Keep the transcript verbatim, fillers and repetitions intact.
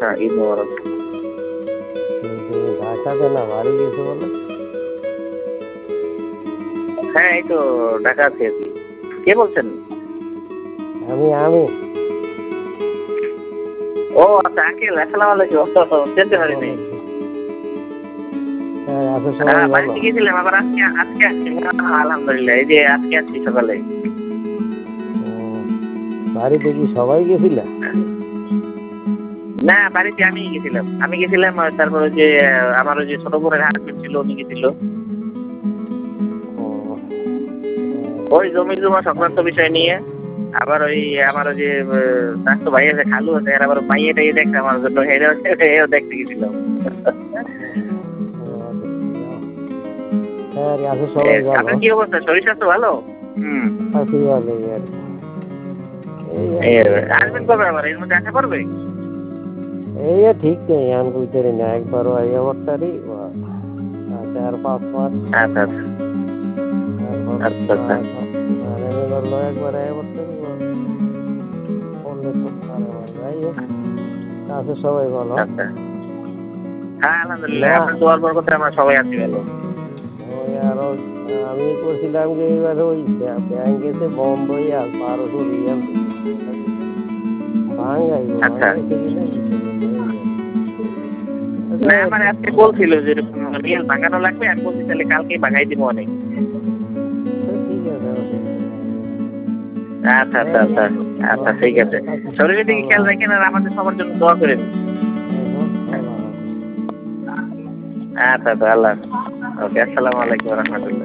আচ্ছা, ঈদ মোবারক। কিন্তু ঢাকাতে না বাড়ি গেছে বলে। হ্যাঁ, এই তো ঢাকা আছি আর কি। কে বলছেন? আমি আমি ও আচ্ছা, আঙ্কেল আসসালামু আলাইকুম। চিনতে পারিনি। হ্যাঁ, আছে সবাই হ্যাঁ, ভালো। বাড়িতে গিয়েছিলাম, আবার আজকে আজকে আসছি। আলহামদুলিল্লাহ, এই যে আজকে আসছি সকালে। ও, বাড়িতে কি সবাই গেছিল? না, বাড়িতে আমি গেছিলাম আমি গেছিলাম আর তারপর ওই যে আহ, আমার ওই যে ছোট বোনের হাজবেন্ড ছিল, উনি গেছিল। ও, ওই জমি জমা সংক্রান্ত বিষয় নিয়ে। আবার ওই আমার ওই যে স্বাস্থ্য ভাই আছে, খালু আছে, আর আবার মাইয়ে টাইয়ে দেখতে আমার জন্য হেরেও হেরেও দেখতে গেছিলাম। হ্যাঁ রে, আছে সবাই ভালো। আপনার কি অবস্থা? শরীর স্বাস্থ্য ভালো? হুম। আছি ভালো আর কি। এই আর এই কি। আসবেন কবে আবার? এর মধ্যে আসা করবে? এই আর ঠিক নেই, আমি বুঝতে পারি না, একবারও আই আমার তারি চার পাঁচ মাস আচ্ছা আচ্ছা এখন আচ্ছা আচ্ছা মানে ধরলো একবার আই আমার তারি বললে তো পারে না। যাই হোক, আছে সবাই ভালো। আচ্ছা। হ্যাঁ, আলহামদুলিল্লাহ, না, আপনার দোয়ার বরকতে আমরা সবাই আছি ভালো। ওই আরো আমি করছিলাম যে এইবার ওই ব্যাংক এসে বন্ধই আর বারোশো রিয়াল ভাঙাই গো আচ্ছা। ভাঙাইতে গেলে না, আমার আজকে বলছিল যে এরকম রিয়েল ভাঙানো লাগবে, আমি বলছি তাহলে কালকেই ভাঙাই দিব অনেক। ঠিক আছে। আচ্ছা আচ্ছা আচ্ছা আচ্ছা, ঠিক আছে। শরীরের দিকে খেয়াল রাখেন আর আমাদের সবার জন্য দোয়া করেন। আচ্ছা আচ্ছা, আল্লাহ হাফেজ। ওকে, আসসালামু আলাইকুম রহমতুল্লাহ।